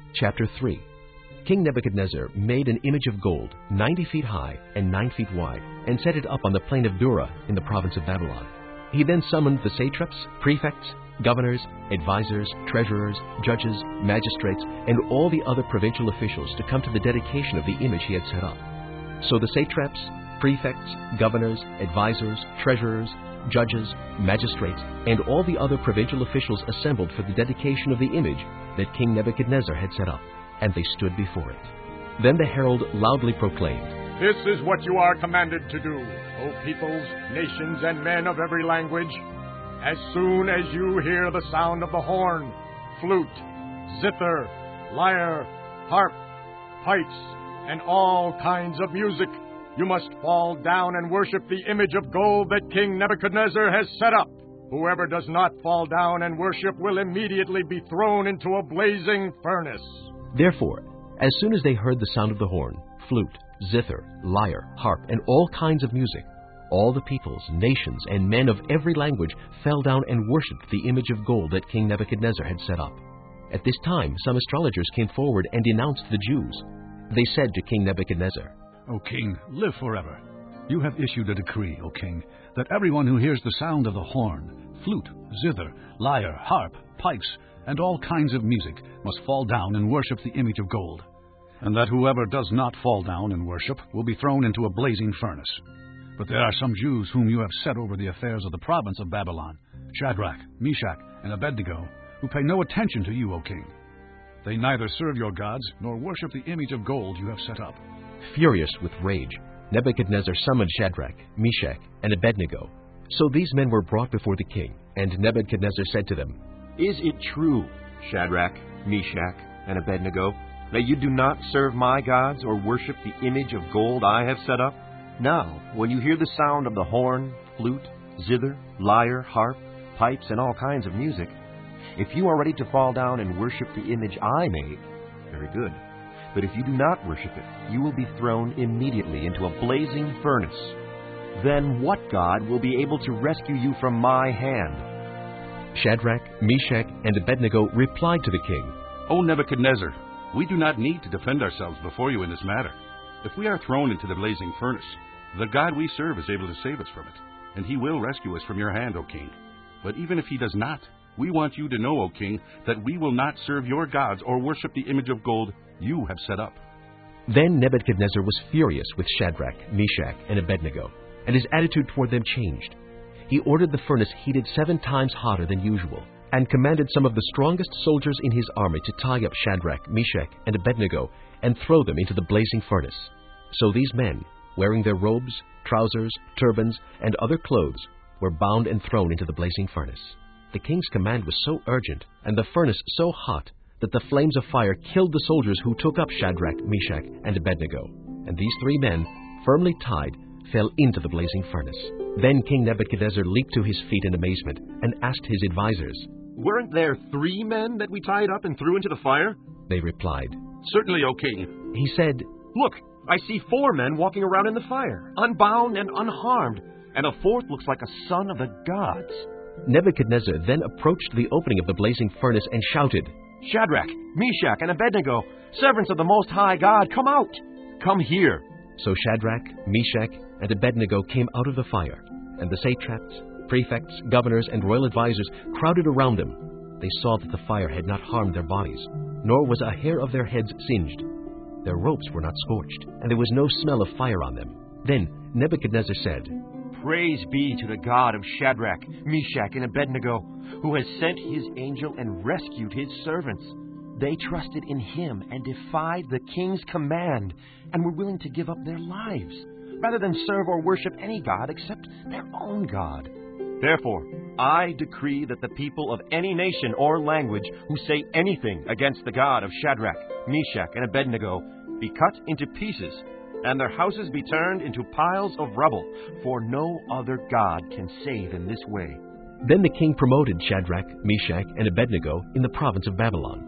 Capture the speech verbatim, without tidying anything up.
Chapter three. King Nebuchadnezzar made an image of gold, ninety feet high and nine feet wide, and set it up on the plain of Dura in the province of Babylon. He then summoned the satraps, prefects, governors, advisors, treasurers, judges, magistrates, and all the other provincial officials to come to the dedication of the image he had set up. So the satraps, prefects, governors, advisors, treasurers, judges, magistrates, and all the other provincial officials assembled for the dedication of the image that King Nebuchadnezzar had set up, and they stood before it. Then the herald loudly proclaimed, "This is what you are commanded to do, O peoples, nations, and men of every language. As soon as you hear the sound of the horn, flute, zither, lyre, harp, pipes, and all kinds of music, you must fall down and worship the image of gold that King Nebuchadnezzar has set up. Whoever does not fall down and worship will immediately be thrown into a blazing furnace." Therefore, as soon as they heard the sound of the horn, flute, zither, lyre, harp, and all kinds of music, all the peoples, nations, and men of every language fell down and worshipped the image of gold that King Nebuchadnezzar had set up. At this time, some astrologers came forward and denounced the Jews. They said to King Nebuchadnezzar, "O king, live forever. You have issued a decree, O king, that everyone who hears the sound of the horn, flute, zither, lyre, harp, pipes, and all kinds of music must fall down and worship the image of gold, and that whoever does not fall down and worship will be thrown into a blazing furnace. But there are some Jews whom you have set over the affairs of the province of Babylon, Shadrach, Meshach, and Abednego, who pay no attention to you, O king. They neither serve your gods nor worship the image of gold you have set up." Furious with rage, Nebuchadnezzar summoned Shadrach, Meshach, and Abednego. So these men were brought before the king, and Nebuchadnezzar said to them, "Is it true, Shadrach, Meshach, and Abednego, that you do not serve my gods or worship the image of gold I have set up? Now, when you hear the sound of the horn, flute, zither, lyre, harp, pipes, and all kinds of music, if you are ready to fall down and worship the image I made, very good. But if you do not worship it, you will be thrown immediately into a blazing furnace. Then what God will be able to rescue you from my hand?" Shadrach, Meshach, and Abednego replied to the king, "O Nebuchadnezzar, we do not need to defend ourselves before you in this matter. If we are thrown into the blazing furnace, the God we serve is able to save us from it, and he will rescue us from your hand, O king. But even if he does not, we want you to know, O king, that we will not serve your gods or worship the image of gold you have set up." Then Nebuchadnezzar was furious with Shadrach, Meshach, and Abednego, and his attitude toward them changed. He ordered the furnace heated seven times hotter than usual, and commanded some of the strongest soldiers in his army to tie up Shadrach, Meshach, and Abednego and throw them into the blazing furnace. So these men, wearing their robes, trousers, turbans, and other clothes, were bound and thrown into the blazing furnace. The king's command was so urgent, and the furnace so hot, that the flames of fire killed the soldiers who took up Shadrach, Meshach, and Abednego. And these three men, firmly tied, fell into the blazing furnace. Then King Nebuchadnezzar leaped to his feet in amazement and asked his advisors, "Weren't there three men that we tied up and threw into the fire?" They replied. "Certainly, O king." He said, "Look, I see four men walking around in the fire, unbound and unharmed, and a fourth looks like a son of the gods." Nebuchadnezzar then approached the opening of the blazing furnace and shouted, "Shadrach, Meshach, and Abednego, servants of the Most High God, come out! Come here!" So Shadrach, Meshach, and Abednego came out of the fire, and the satraps, prefects, governors, and royal advisors crowded around them. They saw that the fire had not harmed their bodies, nor was a hair of their heads singed. Their robes were not scorched, and there was no smell of fire on them. Then Nebuchadnezzar said, "Praise be to the God of Shadrach, Meshach, and Abednego, who has sent his angel and rescued his servants. They trusted in him and defied the king's command, and were willing to give up their lives, rather than serve or worship any god except their own God. Therefore, I decree that the people of any nation or language who say anything against the God of Shadrach, Meshach, and Abednego be cut into pieces, and their houses be turned into piles of rubble, for no other God can save in this way." Then the king promoted Shadrach, Meshach, and Abednego in the province of Babylon.